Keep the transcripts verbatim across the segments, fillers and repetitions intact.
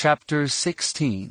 Chapter sixteen.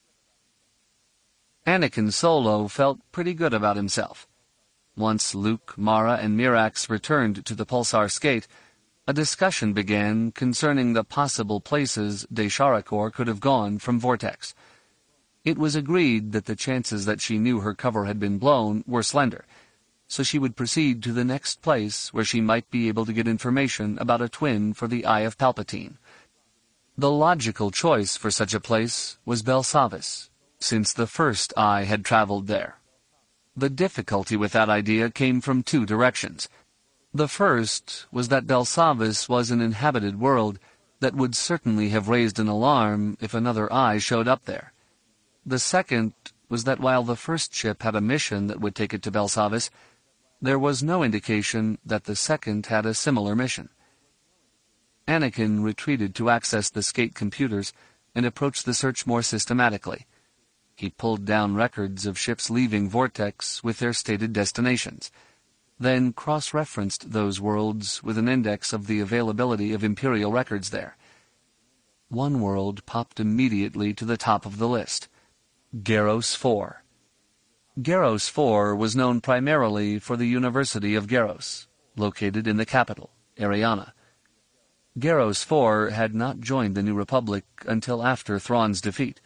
Anakin Solo felt pretty good about himself. Once Luke, Mara, and Mirax returned to the Pulsar Skate, a discussion began concerning the possible places Desharakor could have gone from Vortex. It was agreed that the chances that she knew her cover had been blown were slender, so she would proceed to the next place where she might be able to get information about a twin for the Eye of Palpatine. The logical choice for such a place was Belsavis, since the first Eye had traveled there. The difficulty with that idea came from two directions. The first was that Belsavis was an inhabited world that would certainly have raised an alarm if another Eye showed up there. The second was that while the first ship had a mission that would take it to Belsavis, there was no indication that the second had a similar mission. Anakin retreated to access the Skate computers and approached the search more systematically. He pulled down records of ships leaving Vortex with their stated destinations, then cross-referenced those worlds with an index of the availability of Imperial records there. One world popped immediately to the top of the list: Garros four. Garros four was known primarily for the University of Garros, located in the capital, Ariana. Garros four had not joined the New Republic until after Thrawn's defeat.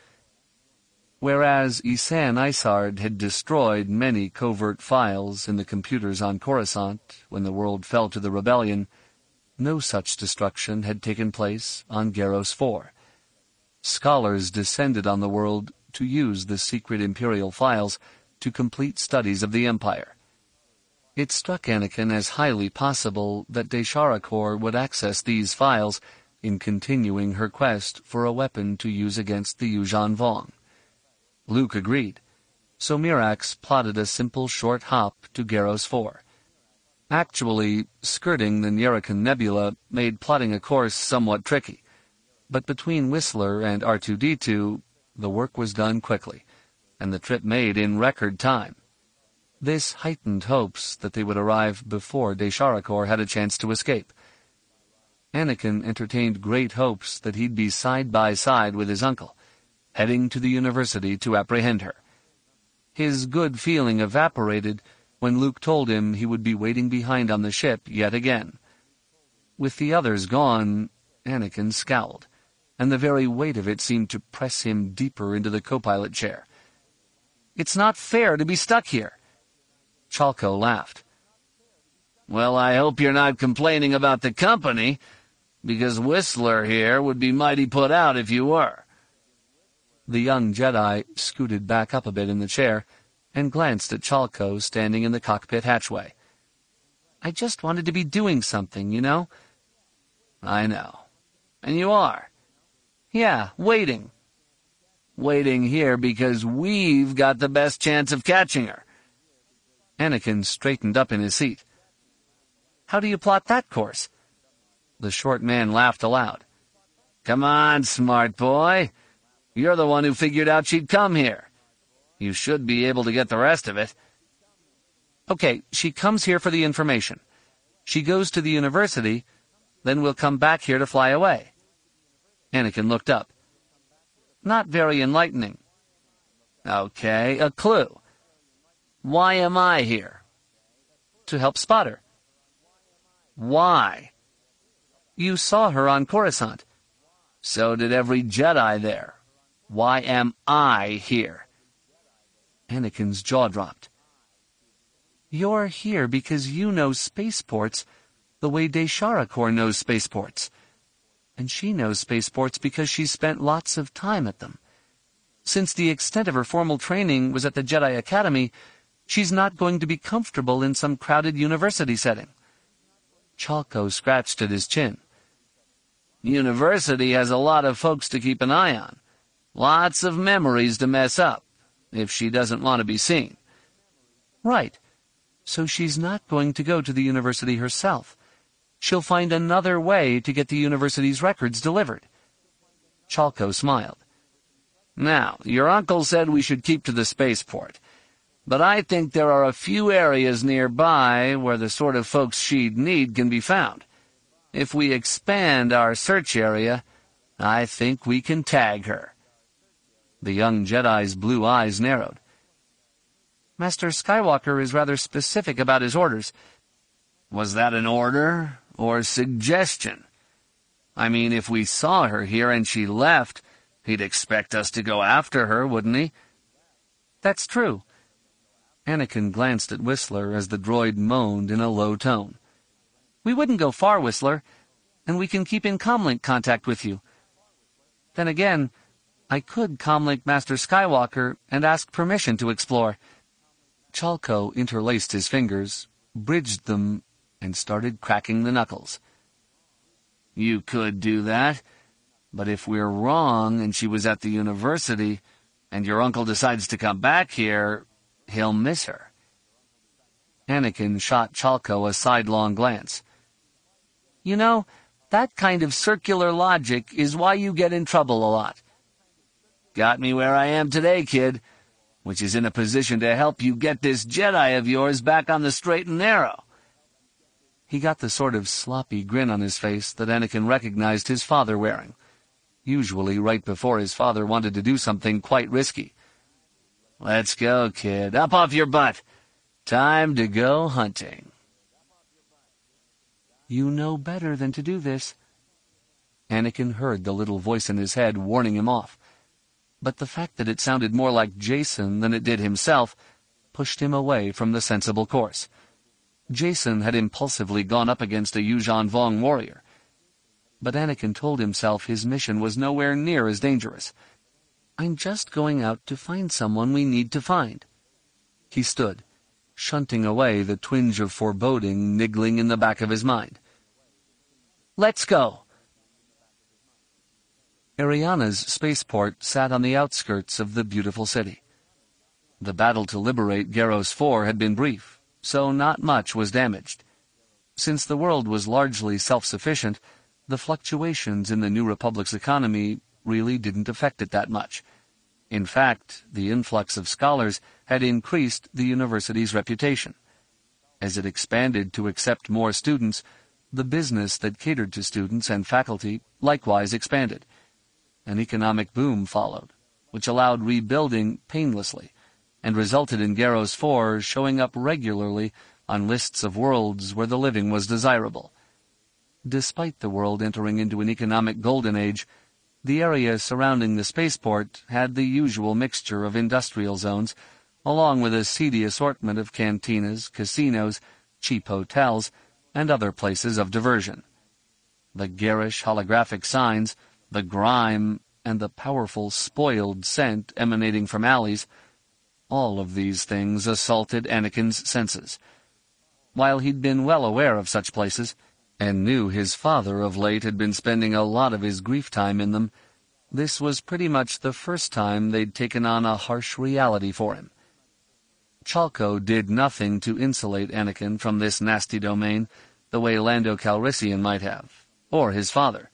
Whereas Isan Isard had destroyed many covert files in the computers on Coruscant when the world fell to the rebellion, no such destruction had taken place on Garros four. Scholars descended on the world to use the secret Imperial files to complete studies of the Empire. It struck Anakin as highly possible that Desharakor would access these files in continuing her quest for a weapon to use against the Yuuzhan Vong. Luke agreed, so Mirax plotted a simple short hop to Garros four. Actually, skirting the Nyerican Nebula made plotting a course somewhat tricky, but between Whistler and R two D two, the work was done quickly, and the trip made in record time. This heightened hopes that they would arrive before Desharakor had a chance to escape. Anakin entertained great hopes that he'd be side by side with his uncle, heading to the university to apprehend her. His good feeling evaporated when Luke told him he would be waiting behind on the ship yet again. With the others gone, Anakin scowled, and the very weight of it seemed to press him deeper into the co-pilot chair. "It's not fair to be stuck here." Chalco laughed. "Well, I hope you're not complaining about the company, because Whistler here would be mighty put out if you were." The young Jedi scooted back up a bit in the chair and glanced at Chalco standing in the cockpit hatchway. "I just wanted to be doing something, you know?" "I know. And you are." "Yeah, waiting." "Waiting here because we've got the best chance of catching her." Anakin straightened up in his seat. "How do you plot that course?" The short man laughed aloud. "Come on, smart boy. You're the one who figured out she'd come here. You should be able to get the rest of it." "Okay, she comes here for the information. She goes to the university, then we'll come back here to fly away." Anakin looked up. "Not very enlightening." "Okay, a clue. Why am I here?" "To help spot her." "Why?" "You saw her on Coruscant." "So did every Jedi there. Why am I here?" Anakin's jaw dropped. "You're here because you know spaceports the way Desharakor knows spaceports. And she knows spaceports because she's spent lots of time at them. Since the extent of her formal training was at the Jedi Academy, she's not going to be comfortable in some crowded university setting." Chalco scratched at his chin. "University has a lot of folks to keep an eye on. Lots of memories to mess up, if she doesn't want to be seen." "Right. So she's not going to go to the university herself. She'll find another way to get the university's records delivered." Chalco smiled. "Now, your uncle said we should keep to the spaceport, but I think there are a few areas nearby where the sort of folks she'd need can be found. If we expand our search area, I think we can tag her." The young Jedi's blue eyes narrowed. "Master Skywalker is rather specific about his orders." "Was that an order or suggestion? I mean, if we saw her here and she left, he'd expect us to go after her, wouldn't he?" "That's true." Anakin glanced at Whistler as the droid moaned in a low tone. "We wouldn't go far, Whistler, and we can keep in comlink contact with you. Then again, I could comlink Master Skywalker and ask permission to explore." Chalco interlaced his fingers, bridged them, and started cracking the knuckles. "You could do that, but if we're wrong and she was at the university, and your uncle decides to come back here, he'll miss her." Anakin shot Chalco a sidelong glance. "You know, that kind of circular logic is why you get in trouble a lot." "Got me where I am today, kid, which is in a position to help you get this Jedi of yours back on the straight and narrow." He got the sort of sloppy grin on his face that Anakin recognized his father wearing, usually right before his father wanted to do something quite risky. "Let's go, kid. Up off your butt. Time to go hunting." "You know better than to do this." Anakin heard the little voice in his head warning him off, but the fact that it sounded more like Jason than it did himself pushed him away from the sensible course. Jason had impulsively gone up against a Yuuzhan Vong warrior, but Anakin told himself his mission was nowhere near as dangerous. "I'm just going out to find someone we need to find." He stood, shunting away the twinge of foreboding niggling in the back of his mind. "Let's go." Ariana's spaceport sat on the outskirts of the beautiful city. The battle to liberate Garros four had been brief, so not much was damaged. Since the world was largely self-sufficient, the fluctuations in the New Republic's economy really didn't affect it that much. In fact, the influx of scholars had increased the university's reputation. As it expanded to accept more students, the business that catered to students and faculty likewise expanded. An economic boom followed, which allowed rebuilding painlessly, and resulted in Garros four showing up regularly on lists of worlds where the living was desirable. Despite the world entering into an economic golden age, the area surrounding the spaceport had the usual mixture of industrial zones, along with a seedy assortment of cantinas, casinos, cheap hotels, and other places of diversion. The garish holographic signs, the grime, and the powerful spoiled scent emanating from alleys, all of these things assaulted Anakin's senses. While he'd been well aware of such places, and knew his father of late had been spending a lot of his grief time in them, this was pretty much the first time they'd taken on a harsh reality for him. Chalco did nothing to insulate Anakin from this nasty domain the way Lando Calrissian might have, or his father.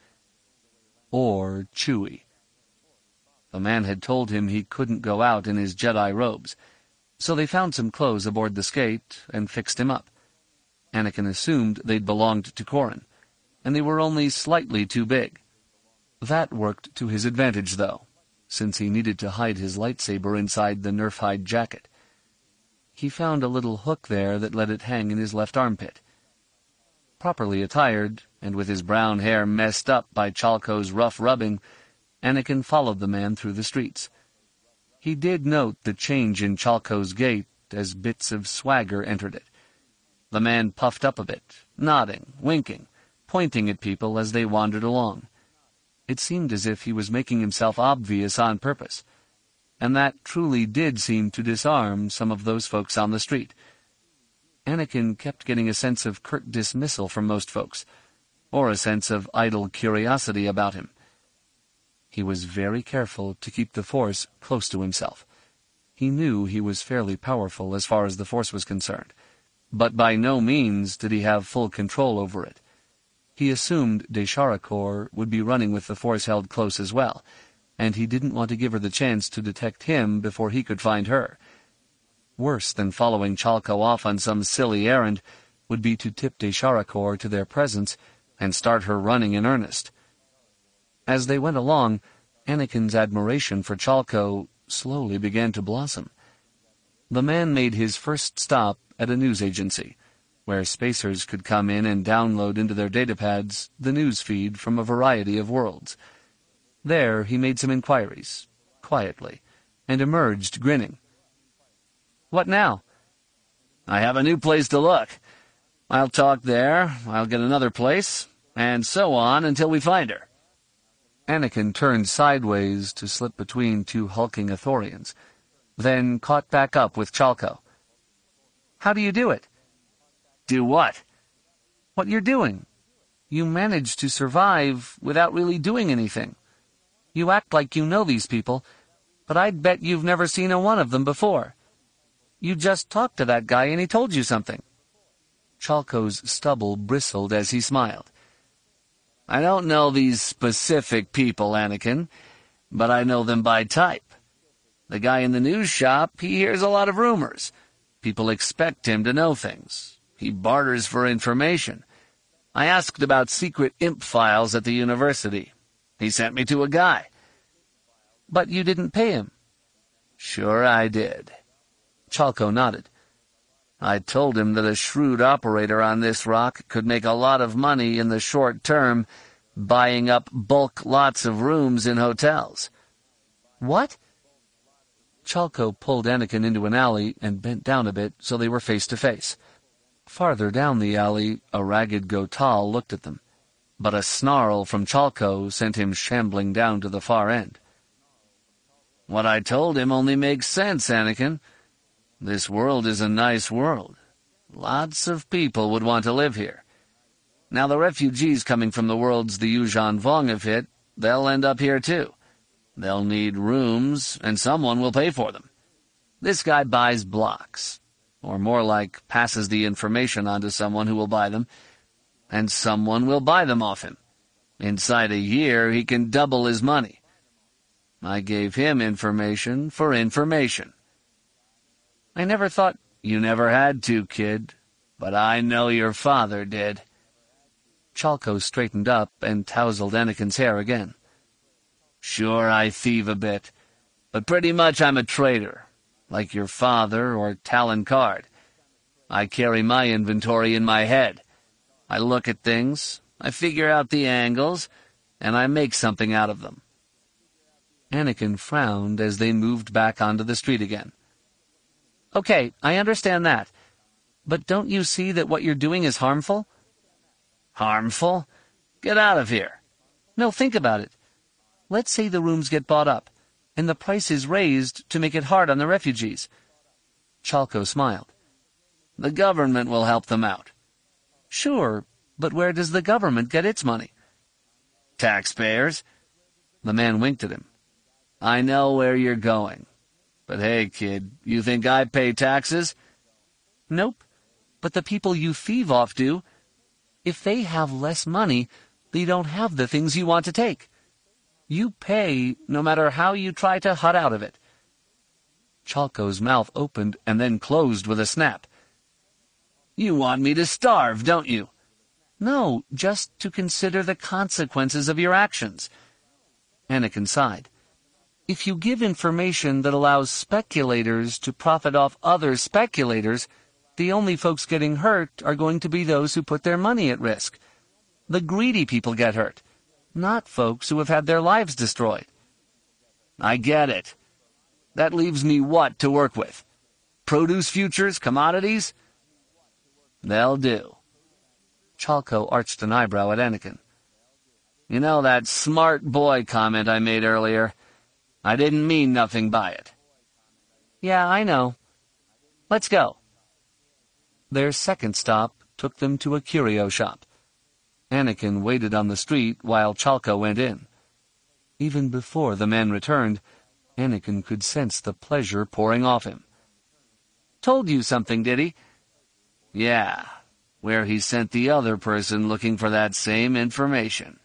Or Chewie. The man had told him he couldn't go out in his Jedi robes, so they found some clothes aboard the skate and fixed him up. Anakin assumed they'd belonged to Corran, and they were only slightly too big. That worked to his advantage, though, since he needed to hide his lightsaber inside the nerf-hide jacket. He found a little hook there that let it hang in his left armpit. Properly attired, and with his brown hair messed up by Chalco's rough rubbing, Anakin followed the man through the streets. He did note the change in Chalco's gait as bits of swagger entered it. The man puffed up a bit, nodding, winking, pointing at people as they wandered along. It seemed as if he was making himself obvious on purpose, and that truly did seem to disarm some of those folks on the street. Anakin kept getting a sense of curt dismissal from most folks, or a sense of idle curiosity about him. He was very careful to keep the Force close to himself. He knew he was fairly powerful as far as the Force was concerned, but by no means did he have full control over it. He assumed Desharakor would be running with the Force held close as well, and he didn't want to give her the chance to detect him before he could find her. Worse than following Chalco off on some silly errand would be to tip Desharakor to their presence and start her running in earnest. As they went along, Anakin's admiration for Chalco slowly began to blossom. The man made his first stop at a news agency, where spacers could come in and download into their datapads the news feed from a variety of worlds. There he made some inquiries, quietly, and emerged grinning. "What now?" "I have a new place to look. I'll talk there, I'll get another place, and so on until we find her." Anakin turned sideways to slip between two hulking Ithorians, then caught back up with Chalco. "How do you do it?" "Do what?" "What you're doing. You managed to survive without really doing anything. You act like you know these people, but I'd bet you've never seen a one of them before. You just talked to that guy and he told you something." Chalco's stubble bristled as he smiled. "I don't know these specific people, Anakin, but I know them by type. The guy in the news shop, he hears a lot of rumors. People expect him to know things. He barters for information. I asked about secret imp files at the university. He sent me to a guy." "But you didn't pay him." "Sure I did." Chalco nodded. "I told him that a shrewd operator on this rock could make a lot of money in the short term buying up bulk lots of rooms in hotels." "What?" Chalco pulled Anakin into an alley and bent down a bit so they were face to face. Farther down the alley, a ragged Gotal looked at them, but a snarl from Chalco sent him shambling down to the far end. "What I told him only makes sense, Anakin. This world is a nice world. Lots of people would want to live here. Now the refugees coming from the worlds the Yuuzhan Vong have hit, they'll end up here too. They'll need rooms, and someone will pay for them. This guy buys blocks, or more like passes the information on to someone who will buy them, and someone will buy them off him. Inside a year, he can double his money. I gave him information for information." "I never thought—" "You never had to, kid, but I know your father did." Chalco straightened up and tousled Anakin's hair again. "Sure, I thieve a bit, but pretty much I'm a trader, like your father or Talon Card. I carry my inventory in my head. I look at things, I figure out the angles, and I make something out of them." Anakin frowned as they moved back onto the street again. "Okay, I understand that. But don't you see that what you're doing is harmful?" "Harmful? Get out of here." "No, think about it. Let's say the rooms get bought up, and the price is raised to make it hard on the refugees." Chalco smiled. "The government will help them out." "Sure, but where does the government get its money?" "Taxpayers." The man winked at him. "I know where you're going. But hey, kid, you think I pay taxes?" "Nope, but the people you thieve off do. If they have less money, they don't have the things you want to take. You pay no matter how you try to hut out of it." Chalco's mouth opened and then closed with a snap. "You want me to starve, don't you?" "No, just to consider the consequences of your actions." Anakin sighed. "If you give information that allows speculators to profit off other speculators, the only folks getting hurt are going to be those who put their money at risk. The greedy people get hurt, not folks who have had their lives destroyed." "I get it. That leaves me what to work with? Produce futures, commodities?" "They'll do." Chalco arched an eyebrow at Anakin. "You know that smart boy comment I made earlier? I didn't mean nothing by it." "Yeah, I know. Let's go." Their second stop took them to a curio shop. Anakin waited on the street while Chalco went in. Even before the man returned, Anakin could sense the pleasure pouring off him. "Told you something, did he?" "Yeah, where he sent the other person looking for that same information."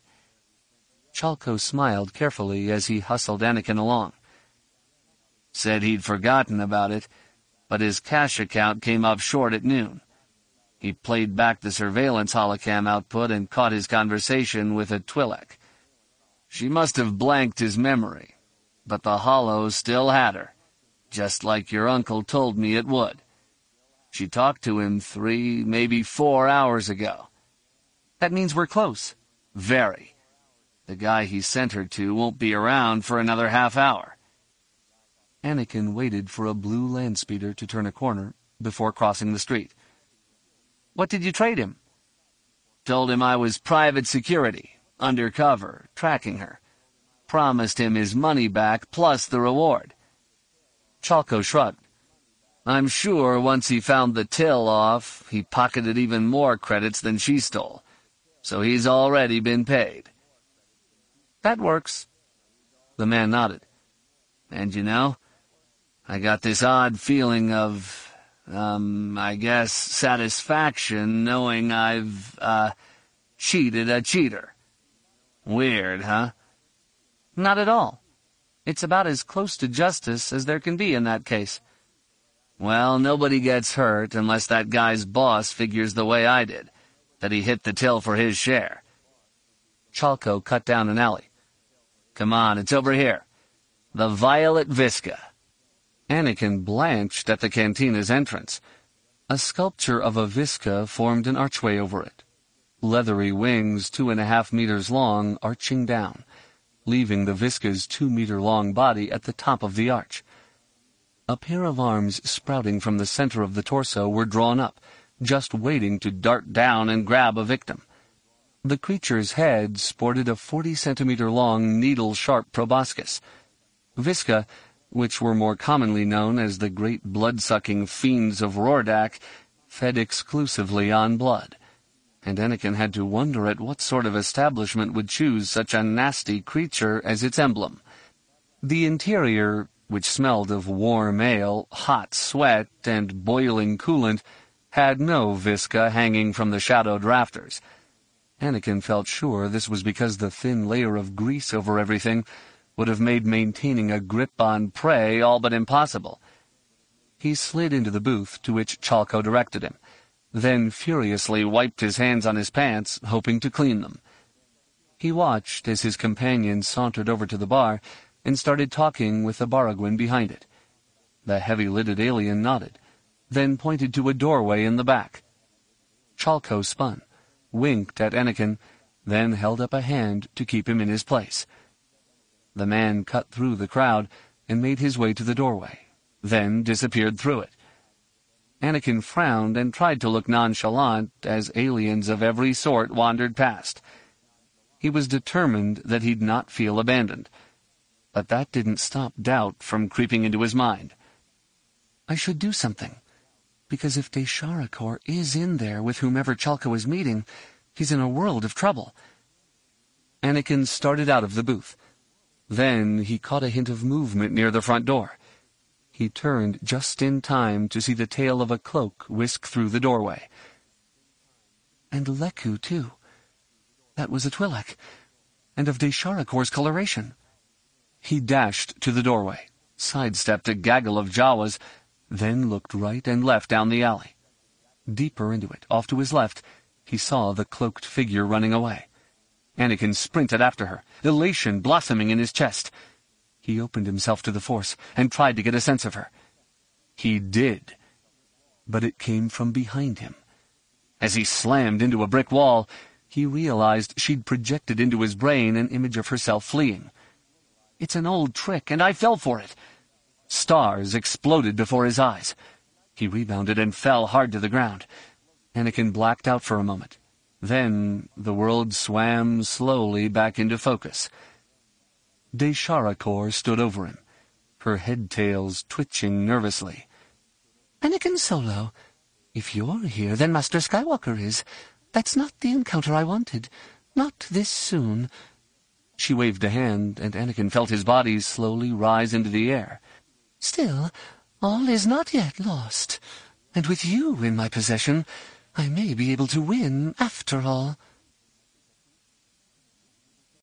Chalco smiled carefully as he hustled Anakin along. "Said he'd forgotten about it, but his cash account came up short at noon. He played back the surveillance holocam output and caught his conversation with a Twi'lek. She must have blanked his memory, but the hollow still had her, just like your uncle told me it would. She talked to him three, maybe four hours ago. That means we're close. Very. The guy he sent her to won't be around for another half hour. Anakin waited for a blue landspeeder to turn a corner before crossing the street. What did you trade him? Told him I was private security, undercover, tracking her. Promised him his money back plus the reward. Chalco shrugged. I'm sure once he found the till off, he pocketed even more credits than she stole. So he's already been paid. That works. The man nodded. And you know, I got this odd feeling of, um, I guess, satisfaction knowing I've, uh, cheated a cheater. Weird, huh? Not at all. It's about as close to justice as there can be in that case. Well, nobody gets hurt unless that guy's boss figures the way I did, that he hit the till for his share. Chalco cut down an alley. Come on, it's over here. The Violet Visca. Anakin blanched at the cantina's entrance. A sculpture of a Visca formed an archway over it. Leathery wings two and a half meters long arching down, leaving the Visca's two-meter-long body at the top of the arch. A pair of arms sprouting from the center of the torso were drawn up, just waiting to dart down and grab a victim. The creature's head sported a forty-centimeter-long needle-sharp proboscis. Visca, which were more commonly known as the great blood-sucking fiends of Rordak, fed exclusively on blood, and Anakin had to wonder at what sort of establishment would choose such a nasty creature as its emblem. The interior, which smelled of warm ale, hot sweat, and boiling coolant, had no Visca hanging from the shadowed rafters. Anakin felt sure this was because the thin layer of grease over everything would have made maintaining a grip on prey all but impossible. He slid into the booth to which Chalco directed him, then furiously wiped his hands on his pants, hoping to clean them. He watched as his companion sauntered over to the bar and started talking with the Baragwin behind it. The heavy-lidded alien nodded, then pointed to a doorway in the back. Chalco spun, winked at Anakin, then held up a hand to keep him in his place. The man cut through the crowd and made his way to the doorway, then disappeared through it. Anakin frowned and tried to look nonchalant as aliens of every sort wandered past. He was determined that he'd not feel abandoned, but that didn't stop doubt from creeping into his mind. I should do something, because if Desharakor is in there with whomever Chalco is meeting, he's in a world of trouble. Anakin started out of the booth. Then he caught a hint of movement near the front door. He turned just in time to see the tail of a cloak whisk through the doorway. And Leku, too. That was a Twi'lek, and of Desharakor's coloration. He dashed to the doorway, sidestepped a gaggle of Jawas, then looked right and left down the alley. Deeper into it, off to his left, he saw the cloaked figure running away. Anakin sprinted after her, elation blossoming in his chest. He opened himself to the Force and tried to get a sense of her. He did, but it came from behind him. As he slammed into a brick wall, he realized she'd projected into his brain an image of herself fleeing. It's an old trick, and I fell for it. Stars exploded before his eyes. He rebounded and fell hard to the ground. Anakin blacked out for a moment. Then the world swam slowly back into focus. Desharakor stood over him, her head-tails twitching nervously. Anakin Solo, if you're here, then Master Skywalker is. That's not the encounter I wanted. Not this soon. She waved a hand, and Anakin felt his body slowly rise into the air. Still, all is not yet lost. And with you in my possession, I may be able to win after all.